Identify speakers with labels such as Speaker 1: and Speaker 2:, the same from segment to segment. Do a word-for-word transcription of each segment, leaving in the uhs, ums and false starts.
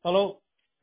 Speaker 1: Aló,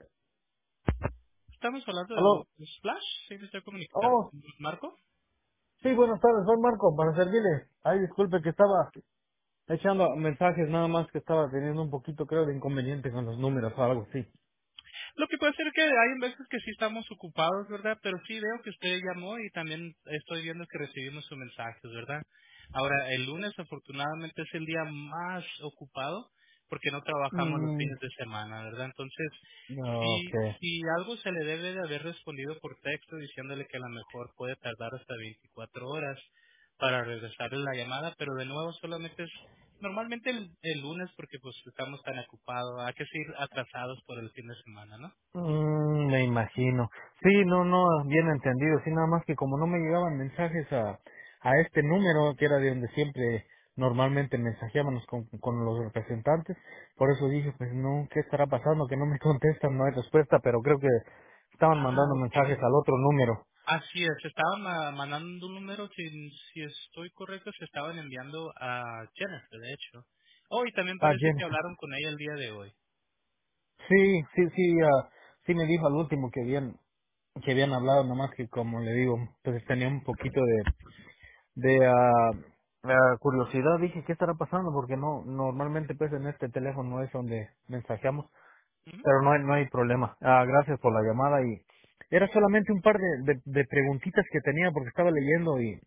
Speaker 2: Estamos hablando de
Speaker 1: aló.
Speaker 2: los Splash, sí, me estoy comunicando.
Speaker 1: Oh,
Speaker 2: ¿Marco?
Speaker 1: sí, buenas tardes, soy Marco, para servirle. Ay, disculpe que estaba echando mensajes, nada más que estaba teniendo un poquito, creo, de inconveniente con los números o algo así.
Speaker 2: Lo que puede ser que hay veces que sí estamos ocupados, ¿verdad? Pero sí veo que usted llamó y también estoy viendo que recibimos sus mensajes, ¿verdad? Ahora, el lunes afortunadamente es el día más ocupado porque no trabajamos los
Speaker 1: Mm,
Speaker 2: fines de semana, ¿verdad? Entonces,
Speaker 1: ok.
Speaker 2: si, si algo se le debe de haber respondido por texto diciéndole que a lo mejor puede tardar hasta veinticuatro horas para regresarle la llamada, pero de nuevo solamente es normalmente el, el lunes porque pues estamos tan ocupados, hay que seguir atrasados por el fin de semana, ¿no?
Speaker 1: Mm, me imagino. Sí, no, no, bien entendido. Sí, nada más que como no me llegaban mensajes a, a este número, que era de donde siempre normalmente mensajeábamos con, con los representantes, por eso dije, pues no, ¿qué estará pasando? Que no me contestan, no hay respuesta, pero creo que estaban
Speaker 2: Ah,
Speaker 1: mandando
Speaker 2: ok.
Speaker 1: mensajes al otro número.
Speaker 2: Así es, estaban ma- mandando un número, si, si estoy correcto, se estaban enviando a Jennifer, de hecho. Oh, y también
Speaker 1: Ah,
Speaker 2: parece que
Speaker 1: Jennifer.
Speaker 2: hablaron con ella el día de hoy.
Speaker 1: Sí, sí, sí, ah, sí me dijo al último que habían, que habían hablado, nomás que como le digo, pues tenía un poquito de de ah, ah, curiosidad. Dije, ¿qué estará pasando? Porque no, normalmente pues en este teléfono no es donde mensajeamos,
Speaker 2: Ujú.
Speaker 1: pero no hay, no hay problema. Ah, gracias por la llamada y era solamente un par de, de, de preguntitas que tenía porque estaba leyendo y,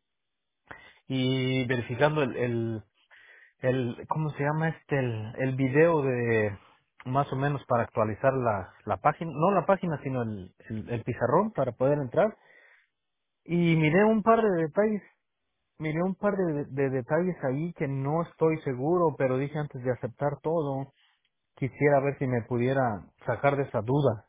Speaker 1: y verificando el, el, el, ¿cómo se llama este? El, el video de más o menos para actualizar la, la página, no la página, sino el, el, el pizarrón para poder entrar. Y miré un par de detalles. Miré un par de, de detalles ahí que no estoy seguro, pero dije antes de aceptar todo, quisiera ver si me pudiera sacar de esa duda.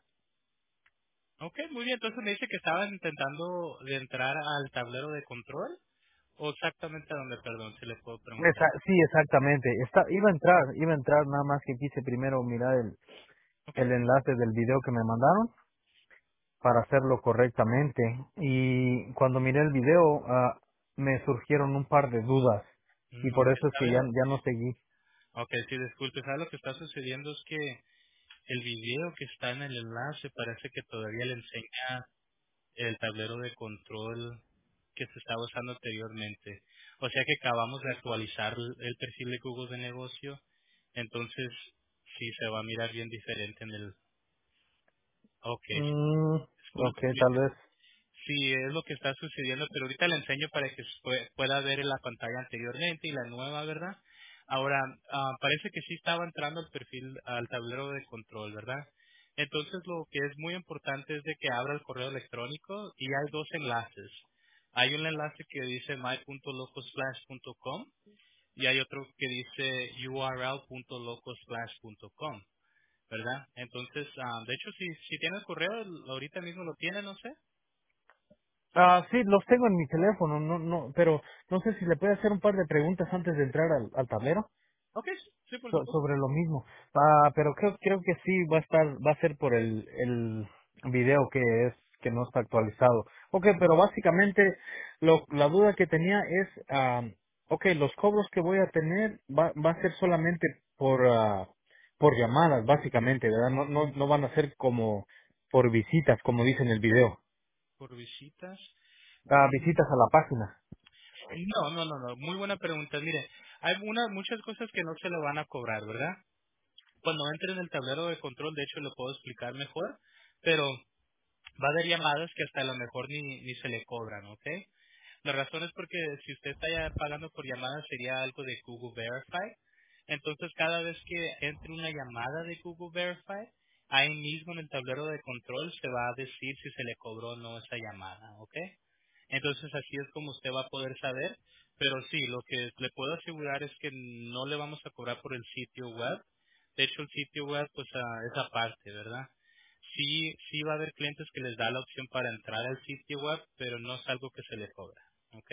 Speaker 2: Ok, muy bien, entonces me dice que estaban intentando de entrar al tablero de control, o exactamente a dónde, perdón, si le puedo preguntar.
Speaker 1: Esa- sí, exactamente. Está, iba a entrar, iba a entrar, nada más que quise primero mirar el,
Speaker 2: Ok.
Speaker 1: el enlace del video que me mandaron para hacerlo correctamente. Y cuando miré el video, ah, me surgieron un par de dudas. Y
Speaker 2: Mm,
Speaker 1: por
Speaker 2: ok,
Speaker 1: eso es que ya,
Speaker 2: ¿sabe?
Speaker 1: ya no seguí.
Speaker 2: Ok, sí, disculpe, ¿sabe lo que está sucediendo? Es que el video que está en el enlace parece que todavía le enseña el tablero de control que se estaba usando anteriormente. O sea que acabamos de actualizar el el perfil de Google de negocio, entonces sí se va a mirar bien diferente en el... Ok,
Speaker 1: Mm, ok,
Speaker 2: disculpe,
Speaker 1: tal vez.
Speaker 2: sí es lo que está sucediendo, pero ahorita le enseño para que pue- pueda ver en la pantalla anteriormente y la nueva, ¿verdad? Ahora, ah, parece que sí estaba entrando el perfil al tablero de control, ¿verdad? Entonces lo que es muy importante es de que abra el correo electrónico y hay dos enlaces. Hay un enlace que dice my punto locosplash punto com y hay otro que dice u r l punto locosplash punto com, ¿verdad? Entonces, ah, de hecho, si, si tiene el correo, ahorita mismo lo tiene, no sé.
Speaker 1: Ah, sí, los tengo en mi teléfono, no, no, pero no sé si le puede hacer un par de preguntas antes de entrar al, al tablero
Speaker 2: Ok, sí, por
Speaker 1: so-
Speaker 2: supuesto.
Speaker 1: sobre lo mismo. Ah, pero creo, creo que sí va a estar, va a ser por el, el video que es, que no está actualizado. Ok, pero básicamente lo, la duda que tenía es, ah, ok, los cobros que voy a tener va, va a ser solamente por, ah, por llamadas, básicamente, ¿verdad? No, no, no van a ser como por visitas, como dice en el video.
Speaker 2: Por visitas.
Speaker 1: Ah,
Speaker 2: Mm,
Speaker 1: visitas a la página.
Speaker 2: No, no, no, no. Muy buena pregunta. Mire, hay una, muchas cosas que no se le van a cobrar, ¿verdad? Cuando entre en el tablero de control, de hecho, lo puedo explicar mejor, pero va a haber llamadas que hasta a lo mejor ni, ni se le cobran, ¿ok? La razón es porque si usted está ya pagando por llamadas sería algo de Google Verify. Entonces, cada vez que entre una llamada de Google Verify, ahí mismo en el tablero de control se va a decir si se le cobró o no esa llamada, ¿ok? Entonces, así es como usted va a poder saber. Pero sí, lo que le puedo asegurar es que no le vamos a cobrar por el sitio web. De hecho, el sitio web, pues, ah, es aparte, ¿verdad? Sí, sí va a haber clientes que les da la opción para entrar al sitio web, pero no es algo que se le cobra. ¿Ok?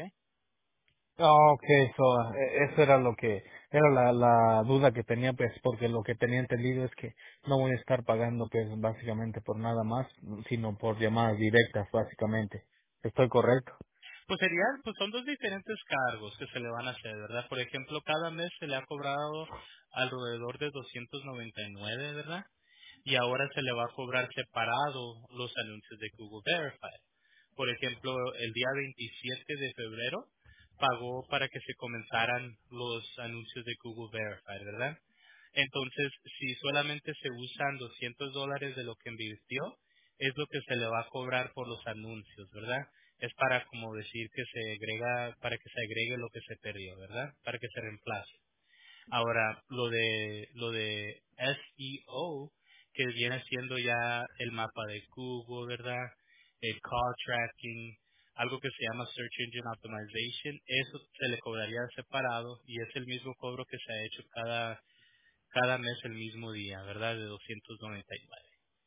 Speaker 1: Ah, ok, so, eh, eso era lo que, era la, la duda que tenía, pues, porque lo que tenía entendido es que no voy a estar pagando, pues, básicamente por nada más, sino por llamadas directas, básicamente. ¿Estoy correcto?
Speaker 2: Pues sería, pues son dos diferentes cargos que se le van a hacer, ¿verdad? Por ejemplo, cada mes se le ha cobrado alrededor de doscientos noventa y nueve, ¿verdad? y ahora se le va a cobrar separado los anuncios de Google Verify. Por ejemplo, el día veintisiete de febrero pagó para que se comenzaran los anuncios de Google Verify, ¿verdad? Entonces, si solamente se usan doscientos dólares de lo que invirtió, es lo que se le va a cobrar por los anuncios, ¿verdad? Es para como decir que se agrega, para que se agregue lo que se perdió, ¿verdad? Para que se reemplace. Ahora, lo de, lo de S E O, que viene siendo ya el mapa de Google, ¿verdad? El call tracking, algo que se llama Search Engine Optimization, eso se le cobraría separado y es el mismo cobro que se ha hecho cada, cada mes el mismo día, ¿verdad? De doscientos noventa y nueve.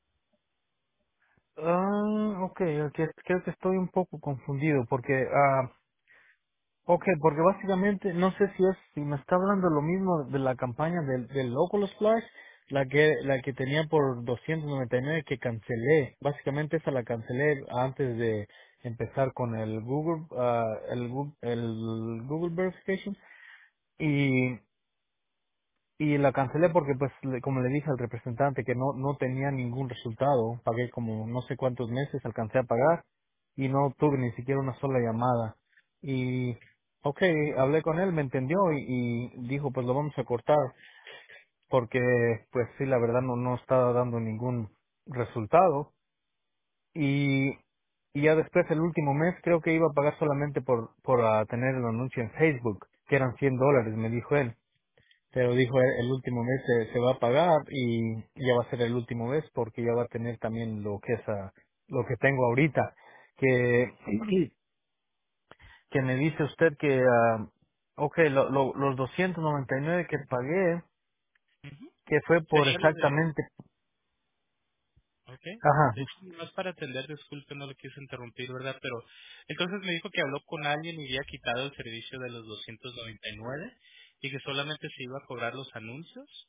Speaker 1: Ah, ok, ok, creo que estoy un poco confundido porque, ah, ok, porque básicamente no sé si es, si me está hablando lo mismo de la campaña del, del Local Splash, la que, la que tenía por doscientos noventa y nueve que cancelé. Básicamente esa la cancelé antes de empezar con el Google, ah, el, Gu- el Google Verification y y la cancelé porque pues le- como le dije al representante que no no tenía ningún resultado, pagué como no sé cuántos meses, alcancé a pagar y no tuve ni siquiera una sola llamada. Y ok, hablé con él, me entendió y, y dijo pues lo vamos a cortar porque pues sí, la verdad no no estaba dando ningún resultado. Y, y ya después el último mes creo que iba a pagar solamente por por ah, tener el anuncio en Facebook, que eran cien dólares, me dijo él, pero dijo el, el último mes se, se va a pagar y ya va a ser el último mes porque ya va a tener también lo que es ah, lo que tengo ahorita, que que me dice usted que ah, ok, lo, lo- los doscientos noventa y nueve que pagué,
Speaker 2: Ujú.
Speaker 1: que fue por
Speaker 2: Sería lo de,
Speaker 1: exactamente,
Speaker 2: ¿ok?
Speaker 1: ajá,
Speaker 2: De hecho, no es para atender, disculpe, no lo quise interrumpir, ¿verdad? Pero entonces me dijo que habló con alguien y había quitado el servicio de los doscientos noventa y nueve y que solamente se iba a cobrar los anuncios,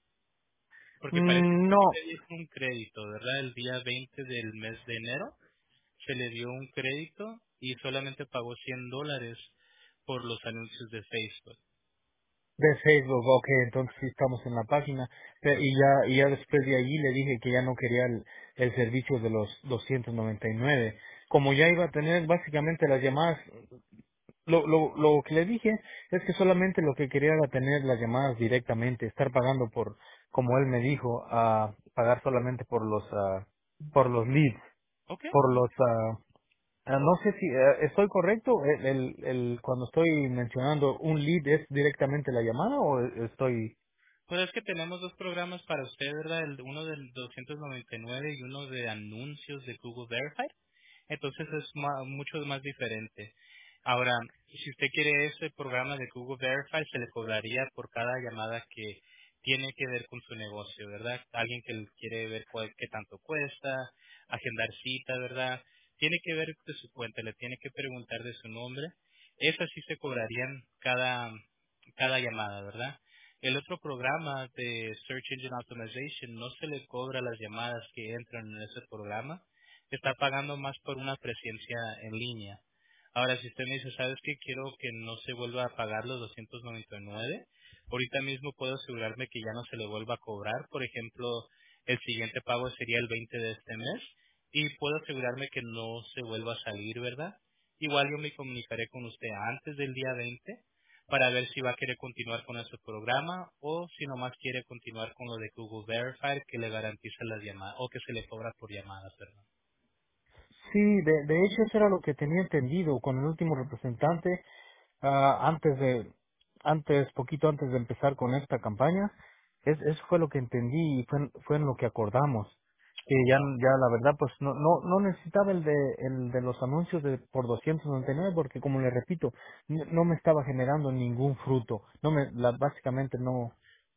Speaker 2: porque parece
Speaker 1: mm,
Speaker 2: que
Speaker 1: no,
Speaker 2: sí le dieron un crédito, ¿verdad? El día veinte del mes de enero se le dio un crédito y solamente pagó cien dólares por los anuncios de Facebook.
Speaker 1: de Facebook, ok, entonces sí estamos en la página, pe- y ya, y ya después de allí le dije que ya no quería el, el servicio de los doscientos noventa y nueve. Como ya iba a tener básicamente las llamadas, lo, lo, lo que le dije es que solamente lo que quería era tener las llamadas directamente, estar pagando por, como él me dijo, a pagar solamente por los, ah, por los leads,
Speaker 2: ¿Ok?
Speaker 1: por los, ah, ah, no sé si eh, estoy correcto, el, el, el- cuando estoy mencionando un lead es directamente la llamada o estoy,
Speaker 2: Pues es que tenemos dos programas para usted, ¿verdad? El, uno del doscientos noventa y nueve y uno de anuncios de Google Verify. Entonces es ma- mucho más diferente. Ahora, si usted quiere ese programa de Google Verify, se le cobraría por cada llamada que tiene que ver con su negocio, ¿verdad? Alguien que quiere ver cuál, qué tanto cuesta, agendar cita, ¿verdad? Tiene que ver de su cuenta, le tiene que preguntar de su nombre. Esas sí se cobrarían cada, cada llamada, ¿verdad? El otro programa de Search Engine Optimization no se le cobra las llamadas que entran en ese programa, está pagando más por una presencia en línea. Ahora, si usted me dice, ¿sabes qué? Quiero que no se vuelva a pagar los doscientos noventa y nueve, ahorita mismo puedo asegurarme que ya no se le vuelva a cobrar. Por ejemplo, el siguiente pago sería el veinte de este mes y puedo asegurarme que no se vuelva a salir, ¿verdad? Igual yo me comunicaré con usted antes del día veinte para ver si va a querer continuar con ese programa o si nomás quiere continuar con lo de Google Verify que le garantiza las llamadas o que se le cobra por llamadas, ¿verdad?
Speaker 1: sí, de, de hecho eso era lo que tenía entendido con el último representante. Ah, antes de, antes, poquito antes de empezar con esta campaña, es, eso fue lo que entendí y fue, en- fue en lo que acordamos. Que ya, ya la verdad, pues no, no, no necesitaba el de, el de los anuncios de por doscientos noventa y nueve porque como le repito, no, no me estaba generando ningún fruto. No me, la, básicamente no,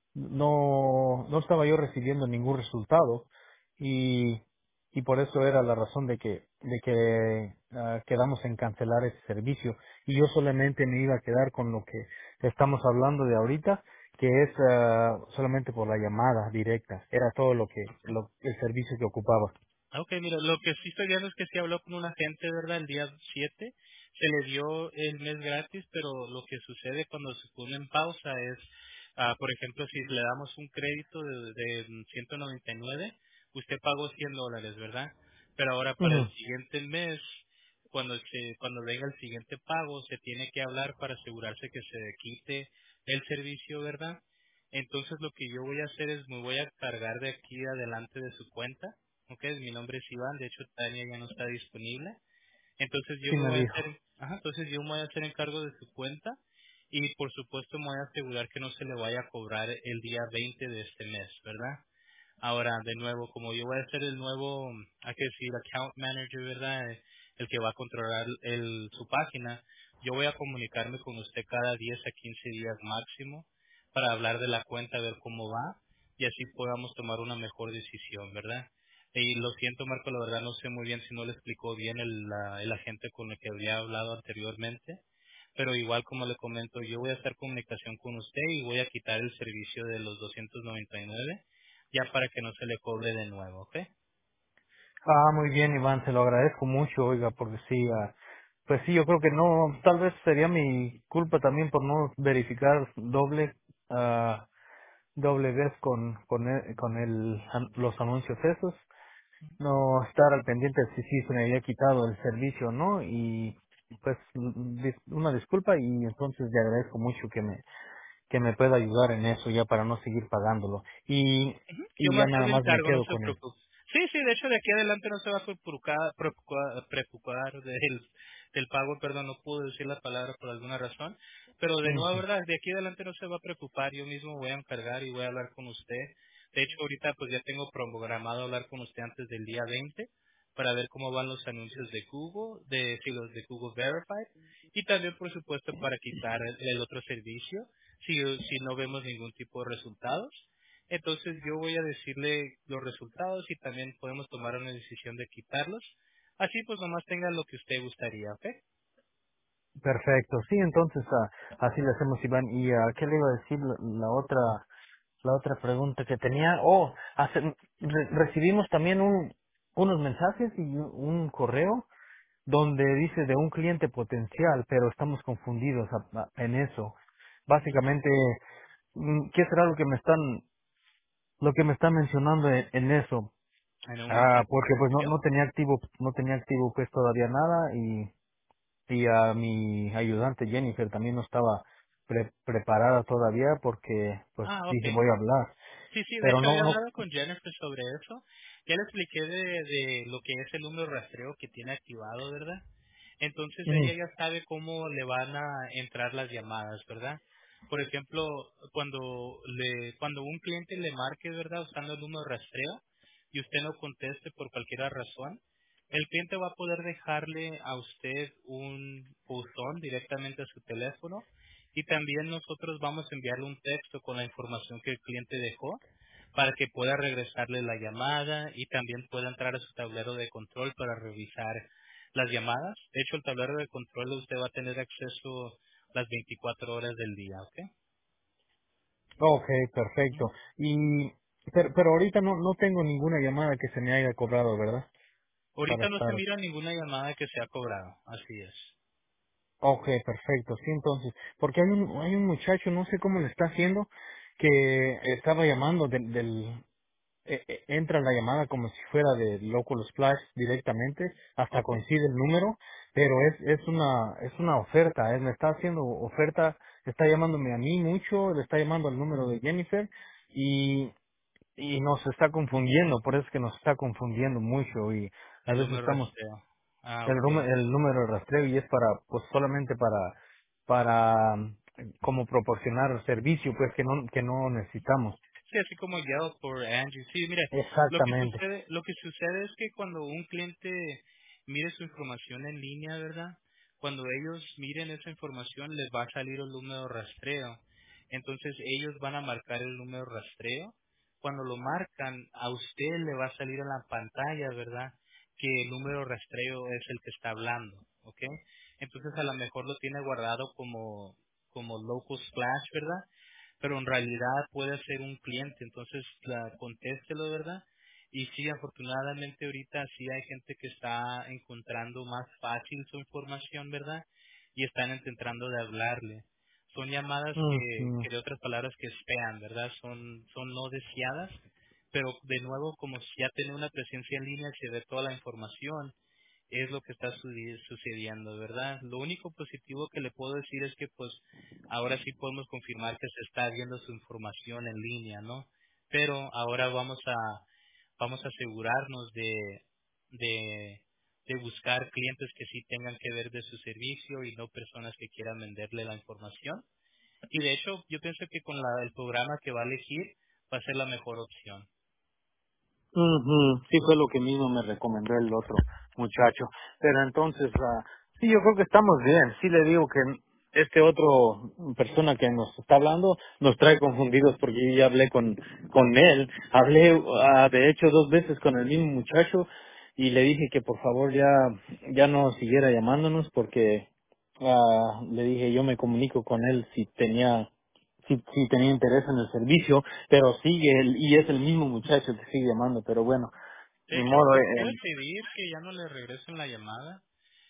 Speaker 1: no, no estaba yo recibiendo ningún resultado y, y por eso era la razón de que, de que ah, quedamos en cancelar ese servicio y yo solamente me iba a quedar con lo que estamos hablando de ahorita, que es ah, solamente por la llamada directa, era todo lo que, lo, el servicio que ocupaba.
Speaker 2: Ah, ok, mira, lo que sí estoy viendo es que sí habló con un agente, ¿verdad? El día siete se le dio el mes gratis, pero lo que sucede cuando se pone en pausa es Ah, por ejemplo, si le damos un crédito de, de ciento noventa y nueve, usted pagó cien dólares, ¿verdad? Pero ahora para el
Speaker 1: Ujú.
Speaker 2: siguiente mes, cuando se, cuando venga el siguiente pago, se tiene que hablar para asegurarse que se quite el servicio, ¿verdad? Entonces lo que yo voy a hacer es me voy a cargar de aquí adelante de su cuenta, ¿ok? Mi nombre es Iván, de hecho Tania ya no está disponible. Entonces yo
Speaker 1: Sí
Speaker 2: me
Speaker 1: me
Speaker 2: voy a
Speaker 1: dijo.
Speaker 2: hacer, ajá, entonces yo me voy a hacer encargo de su cuenta y por supuesto me voy a asegurar que no se le vaya a cobrar el día veinte de este mes, ¿verdad? Ahora, de nuevo, como yo voy a ser el nuevo, hay que decir, account manager, ¿verdad? Eh, El que va a controlar el, su página, yo voy a comunicarme con usted cada diez a quince días máximo para hablar de la cuenta, ver cómo va y así podamos tomar una mejor decisión, ¿verdad? Y lo siento, Marco, la verdad no sé muy bien si no le explicó bien el, la- el agente con el que había hablado anteriormente, pero igual como le comento, yo voy a hacer comunicación con usted y voy a quitar el servicio de los doscientos noventa y nueve ya para que no se le cobre de nuevo, ¿ok?
Speaker 1: Ah, muy bien, Iván, se lo agradezco mucho, oiga, porque sí, ah, pues sí, yo creo que no, tal vez sería mi culpa también por no verificar doble, ah, doble vez con, con, el- con el, an- los anuncios esos, no estar al pendiente de si sí se me había quitado el servicio o no, y pues mm, dis- una disculpa y entonces le agradezco mucho que me, que me pueda ayudar en eso ya para no seguir pagándolo. Y,
Speaker 2: Ujú. Yo
Speaker 1: y
Speaker 2: me
Speaker 1: ya
Speaker 2: voy a hacer
Speaker 1: nada
Speaker 2: de
Speaker 1: más me
Speaker 2: encargo, no
Speaker 1: quedo
Speaker 2: se
Speaker 1: con él.
Speaker 2: preocupe. Sí, sí, de hecho de aquí adelante no se va a preocupar, preocupar, preocupar del, del pago, perdón, no pude decir la palabra por alguna razón, pero de nuevo,
Speaker 1: Ujú.
Speaker 2: verdad, de aquí adelante no se va a preocupar, yo mismo voy a encargar y voy a hablar con usted. De hecho, ahorita pues ya tengo programado hablar con usted antes del día veinte para ver cómo van los anuncios de Google, de sí, los de Google Verified, y también, por supuesto, para quitar el, el otro servicio si, si no vemos ningún tipo de resultados. Entonces yo voy a decirle los resultados y también podemos tomar una decisión de quitarlos. Así pues nomás tenga lo que usted gustaría, ¿ok?
Speaker 1: Perfecto, sí, entonces ah, así lo hacemos, Iván. ¿Y ah, qué le iba a decir la, la otra la otra pregunta que tenía? Oh, hace- re- recibimos también un, unos mensajes y un un correo donde dice de un cliente potencial, pero estamos confundidos a- a- en eso. Básicamente, mm, ¿qué será lo que me están lo que me están mencionando en, en eso?
Speaker 2: En un
Speaker 1: Ah,
Speaker 2: cliente
Speaker 1: porque pues no,
Speaker 2: potencial.
Speaker 1: no tenía activo no tenía activo pues todavía nada y y a mi ayudante Jennifer también no estaba pre- preparada todavía porque pues
Speaker 2: Ah, ok.
Speaker 1: dije voy a hablar,
Speaker 2: Sí, sí, de
Speaker 1: pero
Speaker 2: hecho
Speaker 1: no
Speaker 2: había
Speaker 1: no
Speaker 2: hablado con Jennifer sobre eso. Ya le expliqué de, de lo que es el número de rastreo que tiene activado, ¿verdad? Entonces ella
Speaker 1: ujú.
Speaker 2: ya sabe cómo le van a entrar las llamadas, ¿verdad? Por ejemplo, cuando le cuando un cliente le marque, ¿verdad? Usando el número de rastreo y usted no conteste por cualquier razón, el cliente va a poder dejarle a usted un buzón directamente a su teléfono y también nosotros vamos a enviarle un texto con la información que el cliente dejó para que pueda regresarle la llamada y también pueda entrar a su tablero de control para revisar las llamadas. De hecho, el tablero de control usted va a tener acceso las veinticuatro horas del día, ¿ok?
Speaker 1: Okay, perfecto.
Speaker 2: Ujú.
Speaker 1: Y pero, pero ahorita no no tengo ninguna llamada que se me haya cobrado, ¿verdad? Para
Speaker 2: Ahorita no se
Speaker 1: estar.
Speaker 2: mira ninguna llamada que se ha cobrado, así es.
Speaker 1: Okay, perfecto. Sí, entonces, porque hay un hay un muchacho, no sé cómo le está haciendo, que estaba llamando del del eh, eh, entra la llamada como si fuera de Local Splash directamente, hasta
Speaker 2: ¿Ok?
Speaker 1: coincide el número, pero es es una es una oferta, él me está haciendo oferta, está llamándome a mí mucho, le está llamando al número de Jennifer y y nos está confundiendo, por eso es que nos está confundiendo mucho y a
Speaker 2: El
Speaker 1: veces
Speaker 2: número
Speaker 1: estamos
Speaker 2: rastreo. Ah,
Speaker 1: el
Speaker 2: ok.
Speaker 1: número el número de rastreo y es para pues solamente para para mm, como proporcionar servicio pues que no que no necesitamos.
Speaker 2: Sí, así como Yelp por Angie. Sí, mire, lo que
Speaker 1: Exactamente.
Speaker 2: sucede, lo que sucede es que cuando un cliente mire su información en línea, ¿verdad? Cuando ellos miren esa información les va a salir el número de rastreo. Entonces ellos van a marcar el número de rastreo. Cuando lo marcan, a usted le va a salir en la pantalla, ¿verdad? Que el número de rastreo es el que está hablando, ¿ok? Entonces a lo mejor lo tiene guardado como, como local splash, ¿verdad? Pero en realidad puede ser un cliente, entonces la, contéstelo, ¿verdad? Y sí, afortunadamente ahorita sí hay gente que está encontrando más fácil su información, ¿verdad? Y están intentando de hablarle. Son llamadas que,
Speaker 1: Ujú.
Speaker 2: que de otras palabras que spam, ¿verdad? Son, son no deseadas, pero de nuevo, como si ya tiene una presencia en línea, se ve toda la información, es lo que está su- sucediendo, ¿verdad? Lo único positivo que le puedo decir es que pues ahora sí podemos confirmar que se está viendo su información en línea, ¿no? Pero ahora vamos a vamos a asegurarnos de de de buscar clientes que sí tengan que ver de su servicio y no personas que quieran venderle la información. Y de hecho, yo pienso que con la- el programa que va a elegir va a ser la mejor opción.
Speaker 1: Ujú, sí fue lo que mismo me recomendó el otro muchacho. Pero entonces, ah, sí, yo creo que estamos bien. Sí le digo que este otro persona que nos está hablando nos trae confundidos porque yo ya hablé con, con él. Hablé, ah, de hecho, dos veces con el mismo muchacho y le dije que por favor ya, ya no siguiera llamándonos porque ah, le dije yo me comunico con él si tenía si, si tenía interés en el servicio, pero sigue el, y es el mismo muchacho que sigue llamando, pero bueno,
Speaker 2: De
Speaker 1: ni
Speaker 2: hecho,
Speaker 1: modo.
Speaker 2: le
Speaker 1: Eh,
Speaker 2: puede
Speaker 1: eh,
Speaker 2: pedir que ya no le regresen la llamada.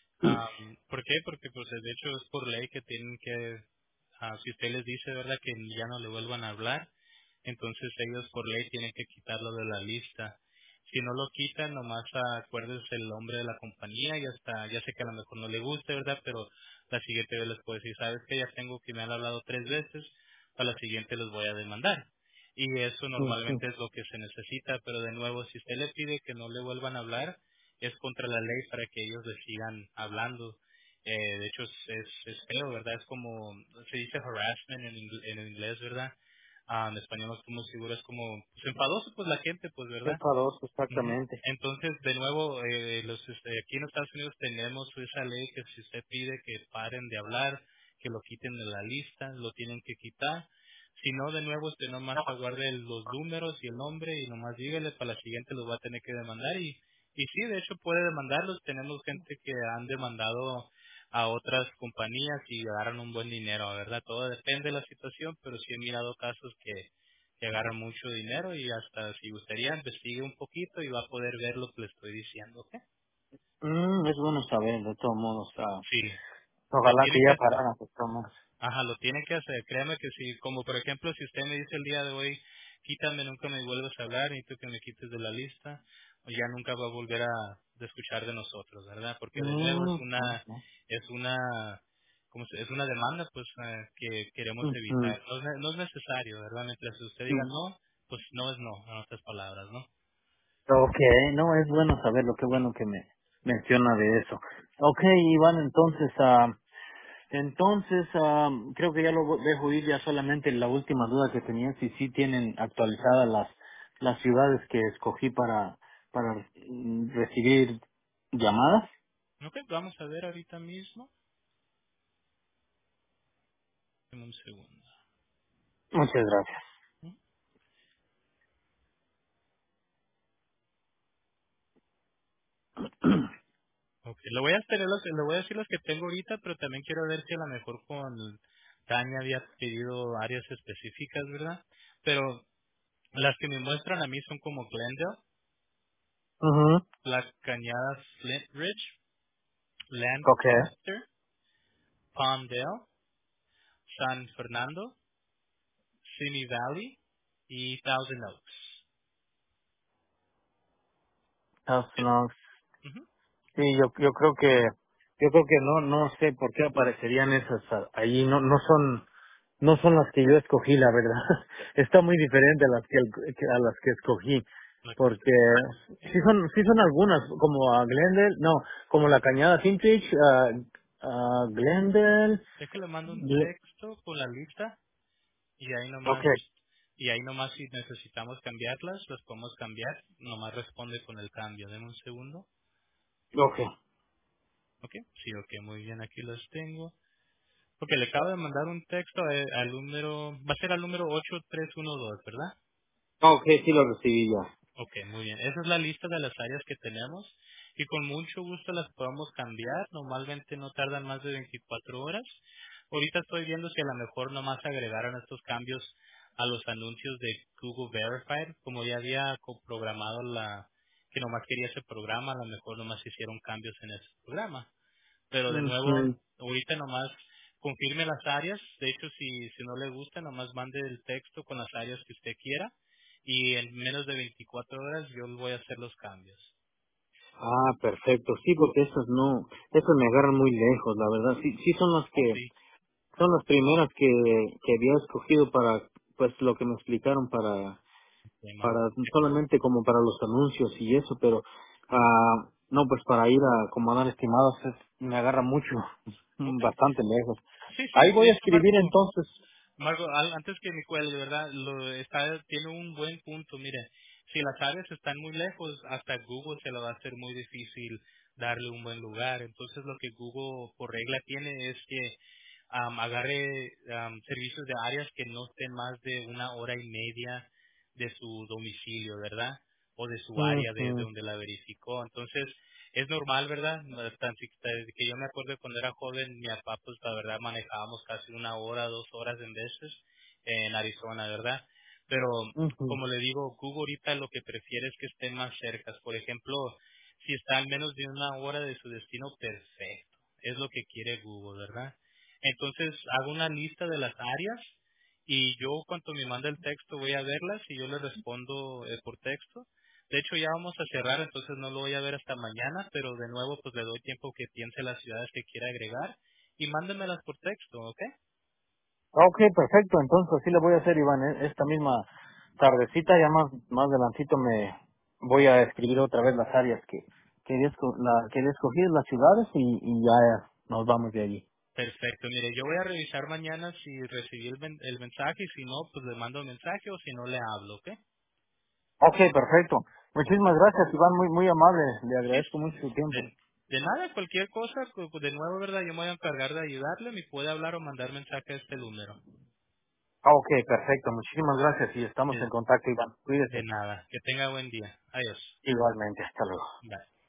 Speaker 2: Am, ¿Por qué? Porque pues de hecho es por ley que tienen que, ah, si usted les dice, ¿verdad?, que ya no le vuelvan a hablar, entonces ellos por ley tienen que quitarlo de la lista. Si no lo quitan, nomás acuérdense el nombre de la compañía y hasta, ya sé que a lo mejor no le guste, ¿verdad?, pero la siguiente vez les puedo decir, ¿sabes que ya tengo que me han hablado tres veces? Para la siguiente los voy a demandar. Y eso
Speaker 1: ujú.
Speaker 2: normalmente es lo que se necesita, pero de nuevo, si usted le pide que no le vuelvan a hablar, es contra la ley para que ellos le sigan hablando. Eh, de hecho, es, es, es feo, ¿verdad? Es como, se dice harassment en, ingl- en inglés, ¿verdad? Ah, en español no estoy muy seguro, es como, pues enfadoso, pues la gente, pues,
Speaker 1: Es
Speaker 2: ¿verdad?
Speaker 1: faroso,
Speaker 2: Ujú.
Speaker 1: exactamente.
Speaker 2: Entonces, de nuevo, eh, los, este, aquí en Estados Unidos tenemos esa ley que si usted pide que paren de hablar, que lo quiten de la lista, lo tienen que quitar. Si no, de nuevo, usted nomás aguarde los números y el nombre y nomás dígale, para la siguiente los va a tener que demandar. Y, y sí, de hecho puede demandarlos. Tenemos gente que han demandado a otras compañías y agarran un buen dinero, ¿verdad? Todo depende de la situación, pero sí he mirado casos que que agarran mucho dinero y hasta si gustaría investigue un poquito y va a poder ver lo que le estoy diciendo, ¿ok?
Speaker 1: Mm, es bueno saber, de todos modos. ah,
Speaker 2: Sí, lo
Speaker 1: ojalá que
Speaker 2: tiene que
Speaker 1: ya
Speaker 2: hacer.
Speaker 1: pararan, de todos modos.
Speaker 2: Ajá, lo tiene que hacer. Créame que si, como por ejemplo, si usted me dice el día de hoy, quítame, nunca me vuelvas a hablar, necesito que me quites de la lista, o ya nunca va a volver a de escuchar de nosotros, ¿verdad? Porque de nuevo es
Speaker 1: Mm,
Speaker 2: una,
Speaker 1: ujú,
Speaker 2: es una, ¿cómo se- es una demanda, pues, eh, que queremos
Speaker 1: ujú,
Speaker 2: evitar. No es, ne- no es necesario, ¿verdad? Mientras usted diga
Speaker 1: mm.
Speaker 2: no, pues no es no, en otras palabras, ¿no?
Speaker 1: Ok, no, es bueno saberlo, qué bueno que me menciona de eso. Ok, Iván, entonces, ah, entonces, ah, creo que ya lo dejo ir, ya solamente la última duda que tenía, si sí tienen actualizadas las, las ciudades que escogí para, para mm, recibir llamadas.
Speaker 2: Ok, vamos a ver ahorita mismo. Deme un segundo.
Speaker 1: Muchas gracias.
Speaker 2: ¿Mm? Ok, le voy a esperar los, le voy a decir los que tengo ahorita, pero también quiero ver si a lo mejor con Tania había pedido áreas específicas, ¿verdad? Pero las que me muestran a mí son como Glendale,
Speaker 1: Ujú.
Speaker 2: La Cañada Flint Ridge,
Speaker 1: Okay.
Speaker 2: Lancaster, Palmdale, San Fernando, Simi Valley y Thousand Oaks.
Speaker 1: Thousand
Speaker 2: Eh,
Speaker 1: Oaks.
Speaker 2: ujú,
Speaker 1: Sí, yo, yo creo que, yo creo que no, no sé por qué aparecerían esas a- ahí, no, no son, no son las que yo escogí, la verdad. Está muy diferente a las que, el- que- a las que escogí,
Speaker 2: la que usted
Speaker 1: porque
Speaker 2: escogió, ¿ok?
Speaker 1: sí son, sí son algunas, como a Glendale, no, como la Cañada Vintage, a, a Glendale,
Speaker 2: Es que le mando un
Speaker 1: Gle-
Speaker 2: texto con la lista y ahí nomás
Speaker 1: okay,
Speaker 2: y ahí nomás si necesitamos cambiarlas las podemos cambiar, nomás responde con el cambio. Deme un segundo.
Speaker 1: okay,
Speaker 2: Ok, sí, ok, muy bien, aquí los tengo. Porque le acabo de mandar un texto a- al número, va a ser al número ocho tres uno dos, ¿verdad?
Speaker 1: okay, sí lo recibí ya.
Speaker 2: Ok, muy bien. Esa es la lista de las áreas que tenemos y con mucho gusto las podemos cambiar. Normalmente no tardan más de veinticuatro horas. Ahorita estoy viendo si a lo mejor nomás agregaron estos cambios a los anuncios de Google Verified, como ya había co- programado la que nomás quería ese programa, a lo mejor nomás hicieron cambios en ese programa. Pero de nuevo,
Speaker 1: Ujú.
Speaker 2: ahorita nomás confirme las áreas. De hecho, si, si no le gusta, nomás mande el texto con las áreas que usted quiera y en menos de veinticuatro horas yo le voy a hacer los cambios.
Speaker 1: Ah, perfecto. Sí, porque esas no, esas me agarran muy lejos, la verdad. Sí, sí son las
Speaker 2: Oh,
Speaker 1: que,
Speaker 2: sí,
Speaker 1: son las primeras que, que había escogido para, pues lo que me explicaron para,
Speaker 2: sí, Margo.
Speaker 1: para, solamente como para los anuncios y eso, pero, ah, no, pues para ir a acomodar estimados es- me agarra mucho,
Speaker 2: Ok.
Speaker 1: bastante lejos.
Speaker 2: Sí, sí,
Speaker 1: Ahí voy a
Speaker 2: eso,
Speaker 1: escribir
Speaker 2: Marco.
Speaker 1: entonces.
Speaker 2: Marco, al- antes que me cuelgue, ¿verdad? Lo, está, tiene un buen punto. Mire, si las áreas están muy lejos, hasta Google se le va a hacer muy difícil darle un buen lugar. Entonces, lo que Google por regla tiene es que am, agarre am, servicios de áreas que no estén más de una hora y media de su domicilio, ¿verdad? O de su área de, de
Speaker 1: Ujú,
Speaker 2: donde la verificó. Entonces, es normal, ¿verdad? No, tan si- desde que yo me acuerdo cuando era joven, mi papá, pues la verdad manejábamos casi una hora, dos horas en veces en Arizona, ¿verdad? Pero,
Speaker 1: ujú.
Speaker 2: como le digo, Google ahorita lo que prefiere es que estén más cercas. Por ejemplo, si está a menos de una hora de su destino, perfecto. Es lo que quiere Google, ¿verdad? Entonces, hago una lista de las áreas y yo, cuando me manda el texto, voy a verlas y yo le respondo eh, por texto. De hecho, ya vamos a cerrar, entonces no lo voy a ver hasta mañana, pero de nuevo, pues le doy tiempo que piense las ciudades que quiera agregar y mándemelas por texto, ¿ok?
Speaker 1: Ok, perfecto. Entonces así le voy a hacer, Iván. E- Esta misma tardecita, ya más, más adelantito me voy a escribir otra vez las áreas que que había esco- la, que había escogido, las ciudades, y, y ya nos vamos de allí.
Speaker 2: Perfecto, mire, yo voy a revisar mañana si recibí el, men- el mensaje y si no, pues le mando un mensaje o si no le hablo, ¿ok?
Speaker 1: Ok, perfecto.
Speaker 2: Ok.
Speaker 1: Muchísimas gracias, Iván. Muy muy amable. Le
Speaker 2: Sí,
Speaker 1: agradezco mucho su tiempo.
Speaker 2: de, de nada, cualquier cosa, cu- cu- de nuevo, ¿verdad? Yo me voy a encargar de ayudarle, me puede hablar o mandar mensaje a este número.
Speaker 1: Ah, ok, perfecto. Muchísimas gracias y estamos en
Speaker 2: De,
Speaker 1: contacto, Iván.
Speaker 2: de
Speaker 1: Cuídese.
Speaker 2: nada, que tenga buen día. Adiós.
Speaker 1: Igualmente. Hasta luego.
Speaker 2: Bye.